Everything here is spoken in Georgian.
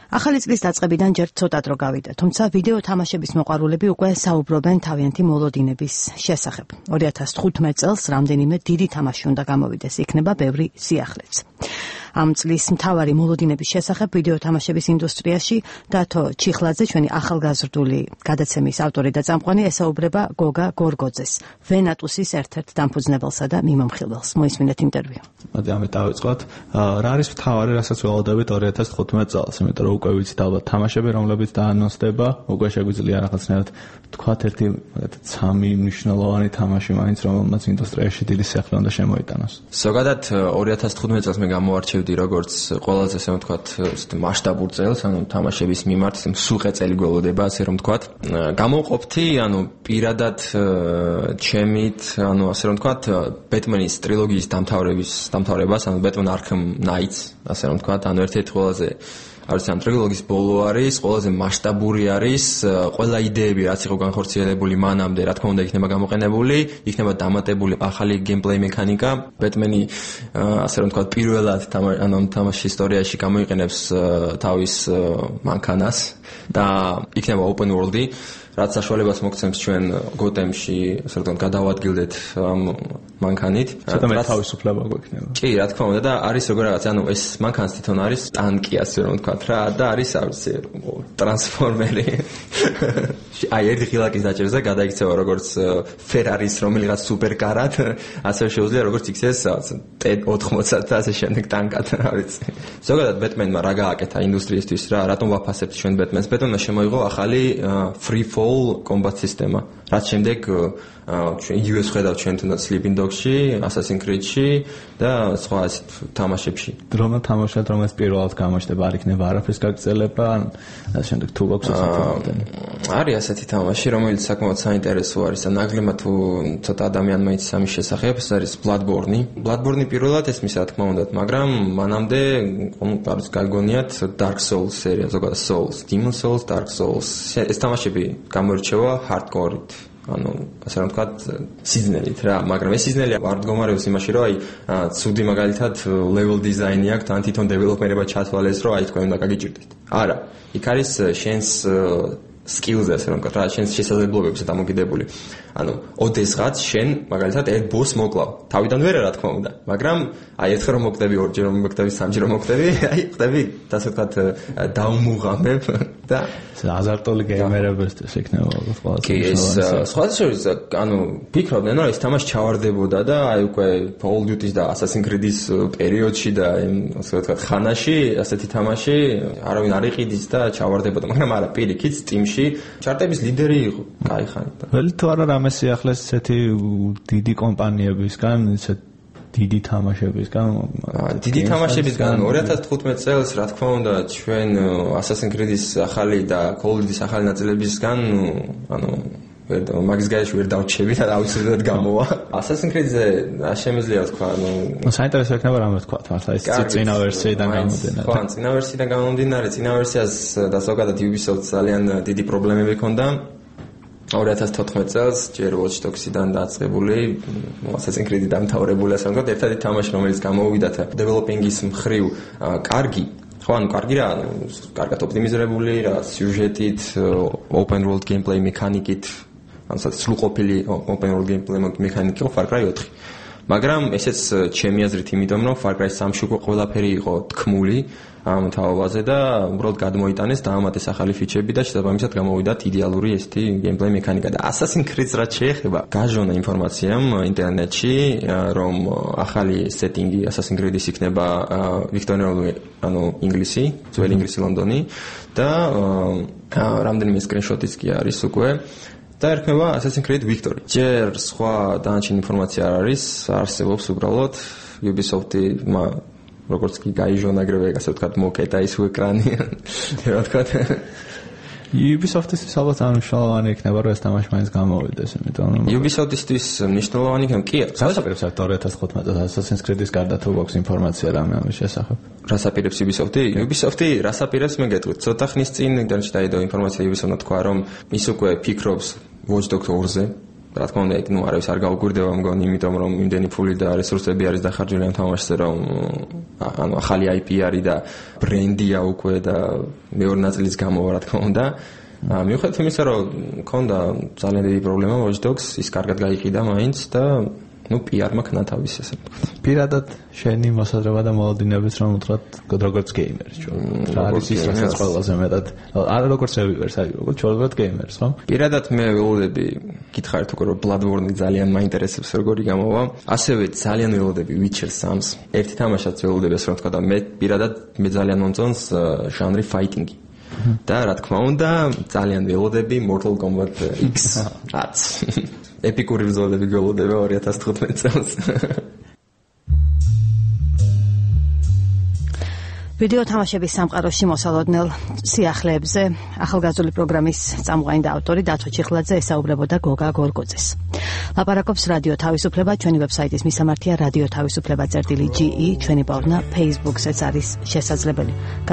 ახალი წლის დაწყებიდან ჯერ ცოტად რო გავიდა, თუმცა ვიდეო თამაშების მოყვარულები უკვე საუბრობენ თავიანთი მოლოდინების შესახებ. 2015 წელს რამდენიმე დიდი თამაში უნდა გამოვიდეს, იქნება ბევრი სიახლეც. Ამ წლის მთავარი მოლოდინების შესახებ ვიდეო თამაშების ინდუსტრიაში დათო ჩიხლაძე, ჩვენი ახალგაზრდული გადაცემის ავტორი და წამყვანი, ესაუბრება გოგა გორგოძეს, ვენატუსის ერთ-ერთ დამფუძნებელსა და მიმომხილველს. მოისმინეთ ინტერვიუ. მოდი ამით დავიწყოთ. რა არის მთავარი, რასაც ველოდებით 2015 წელს, იმიტომ რომ უკვე ვიცით ალბათ თამაშები, რომლებიც დაანონსდება, უკვე შეგვიძლია რაღაცნაირად თქვათ ერთი მაგათაც 3 მნიშვნელოვანი თამაში მაინც, რომელმაც ინდუსტრიაში დიდი სიახლე უნდა შემოიტანოს. ზოგადად 2015 წელს მე გამოვარჩევდი როგორც ყველაზე ასე ვთქვათ მასშტაბურ წელს, ანუ თამაშების მიმართ მსუყე წელი გველოდება, ასე რომ ვთქვათ. გამოვყოფთი, პირადად ჩემით, ასე რომ ვთქვათ, ბეტმენის ტრილოგიის დამთავრებას, ბეტმენ არქემ ნაიტს, ასე რომ ვთქვათ, ერთ-ერთი ყველაზე არის ამ ტრილოგიის ბოლო არის, ყველაზე მასშტაბური არის, ყველა იდეები რაც იყო განხორციელებული მანამდე, რა თქმა უნდა, იქნება გამოყენებული, იქნება დამატებული ახალი გეიმპლეი მექანიკა. ბეტმენი, ასე რომ ვთქვათ, პირველად თამაშის ისტორიაში გამოიყენებს თავის მანქანას და იქნება open world-ი. რაც საშუალებას მოგცემს ჩვენ გოთემში, ასე რომ გადავადგილდეთ ამ მანქანით. ცოტა მე თავისუფლება გვექნება. კი, რა თქმა უნდა და არის როგორ რაღაც, ეს მანქანას თვითონ არის ტანკი, ასე რომ ვთქვათ რა, და არის ტრანსფორმერი. ერთი ღილაკის დაჭერზე გადაიქცევა როგორც ფერარის რომელიღაც სუპერკარად, ასევე შეუძლია როგორც იქცეს T80 და ასე შემდეგ ტანკად, რა ვიცი. ზოგადად ბეტმენმა რა გააკეთა ინდუსტრიისთვის რა, რატომ ვაფასებთ ჩვენ ბეტმენს? ბეტმენმა შემოიღო ახალი free fall combat სისტემა. რაც შემდეგ ჩვენ US ხედავთ ჩვენ თუნდაც Sleeping Dogs-ში, Assassin's Creed-ში და სხვა ასეთ თამაშებში. რომელ თამაშად რომელიც პირველად გამოჩნდება, არ იქნება არაფერს გაგრძელება, და შემდეგ თუ გვაქვს არის ასეთი თამაში, რომელიც საკმაოდ საინტერესო არის და ნაგლემა თუ ცოტა ადამიანმა იცის ამის შესახებ, ეს არის Bloodborne. Bloodborne პირველად ესმის რა თქმა უნდა, მაგრამ მანამდე არის გაგონიათ Dark Souls სერია, ზოგადად Souls, Demon Souls, Dark Souls. ეს თამაშები გამოირჩევა hardcore-ით. ასე რომ ვთქვათ, სიზნელით რა, მაგრამ ეს სიზნელი არ მდგომარეობს იმაში, რომ ცუდი მაგალითად level design-ი აქვს, თან თვითონ დეველოპერებმა ჩათვალეს, რომ თქვენ უნდა გაგიჭირდეთ. არა, იქ არის შენს skills-ზე, ასე რომ ვთქვათ, რა, შენს შესაძლებლობებზე დამოკიდებული. ოდესღაც შენ მაგალითად ერთ ბოს მოკლავ. თავიდან ვერა რა თქმა უნდა, მაგრამ ერთხელ რომ მოკვდები, ორჯერ რომ მოკვდები, სამჯერ რომ მოკვდები, ხდები, ასე ვთქვათ, დაუმუღამებ და აზარტული გეიმერებისთვის იქნება ალბათ. კი, ეს სხვა შორის, ფიქრობდნენ, რომ ეს თამაში ჩავარდებოდა და უკვე Call of Duty-ს და Assassin's Creed-ის პერიოდში და ასე ვთქვათ, ხანაში ასეთი თამაში არავინ არ იყიდის და ჩავარდებოდა, მაგრამ არა, პირიქით Steam-ში ჩარტების ლიდერი იყო, კაი ხანით. ველი თუ არა რამე სიახლეს ესეთი დიდი კომპანიებისგან, ესეთ დიდი თამაშებისგან. დიდი თამაშებისგან 2015 წელს, რა თქმა უნდა, ჩვენ Assassin's Creed-ის ახალი და Call of Duty-ის ახალი ნაწილებისგან, მაგის გარეშე ვერ დავრჩები და აუცილებლად გამოვა. Assassin's Creed-ზე შემიძლია თქვა, საინტერესო იქნება რამე თქვა, მართლა ეს წინა ვერსიიდან გამომდინარე. ხო, წინა ვერსიიდან გამომდინარე, წინა ვერსიას და ზოგადად Ubisoft ძალიან დიდი პრობლემები ჰქონდა. 2014 წელს ჯერ Watch Dogs-იდან დაწყებული Assassin's Creed-ი დამთავრებული, ასე ვთქვათ, ერთ-ერთი თამაში, რომელიც გამოვიდა developing-ის მხრივ კარგი, ხო, კარგი რა, კარგად ოპტიმიზირებული, რა, სიუჟეტით, open world gameplay მექანიკით, სრულყოფილი open world gameplay მექანიკით იყო Far Cry 4. მაგრამ ესეც ჩემი აზრით იმიტომ, რომ Far Cry 3-ში უკვე ყველაფერი იყო თქმული ამ თაობაზე და უბრალოდ გადმოიტანეს, დაამატეს ახალი ფიჩები და შესაბამისად გამოვიდათ იდეალური ესეთი gameplay მექანიკა და Assassin's Creed-ს რაც შეეხება, გაჟონა ინფორმაციამ ინტერნეტში, რომ ახალი setting-ი Assassin's Creed-ის იქნება ვიქტორიული, ინგლისი, ძველი ინგლისი ლონდონი და რამდენიმე screenshot-იც კი არის უკვე. და ერქმევა Assassin's Creed Victory. ჯერ სხვა დანარჩენი ინფორმაცია არ არის, არსებობს უბრალოდ Ubisoft-ი როგორც კი გაიჟონა გრევე, ასე ვთქვათ, მოკეტა ის ეკრანი. რა ვთქვათ? Ubisoft-ის ალბათ მნიშვნელოვანი იქნება, რომ ეს თამაში მაინც გამოვიდეს, იმიტომ რომ Ubisoft-ისთვის მნიშვნელოვანი იქნება, კი. რასაპირებს 2015 წელს Assassin's Creed-ის გარდა თუ გვაქვს ინფორმაცია რამე ამის შესახებ? რასაპირებს Ubisoft-ი? Ubisoft-ი რასაპირებს მე გეტყვით. ცოტა ხნის წინ ინტერნეტში დაიდო ინფორმაცია Ubisoft-მა თქვა, რომ ის უკვე ფიქრობს Watch Dogs 2-ზე. რა თქმა უნდა, ნუ არავის არ გაუგვირდება მგონი, იმიტომ რომ იმდენი ფული და რესურსები არის დახარჯული ამ თამაშზე, რომ ანუ ახალი IP არის და ბრენდია უკვე და მეორე ნაწილის გამოვა, რა თქმა უნდა. მიუხედავად იმისა, რომ მქონდა ძალიან დიდი პრობლემა Watch Dogs, ის კარგად გაიყიდა მაინც და ნუ PR-მა ქნა თავის ესე ვთქვათ. პირადად შენი მოსაზრება და მოლოდინებიც რომ უთხრათ როგორც გეიმერს ჩვენ. რა არის ის რასაც ყველაზე მეტად არა როგორც რევიუერს, აი როგორც ჩვეულებრივად გეიმერს, ხო? პირადად მე ველოდები, გითხარით უკვე რომ Bloodborne-ი ძალიან მაინტერესებს როგორი გამოვა. ასევე ძალიან ველოდები Witcher 3-ს. ერთი თამაშად ველოდები ასე რომ ვთქვა და მე პირადად ძალიან მომწონს ჟანრი fighting-ი. და რა თქმა უნდა, ძალიან ველოდები Mortal Kombat X. აც. ეპიკური ბრძოლები გველოდება 2015 წელს. ვიდეო თამაშების სამყაროში მოსალოდნელ სიახლეებზე ახალგაზრდული პროგრამის წამყვანი და ავტორი დათო ჩიხლაძე ესაუბრებოდა გოგა გორგოძეს. ლაპარაკობს რადიო თავისუფლება, ჩვენი ვებსაიტის მისამართია radio-tavisupleba.ge, ჩვენი პაუზა Facebook-საც არის შესაძლებელი.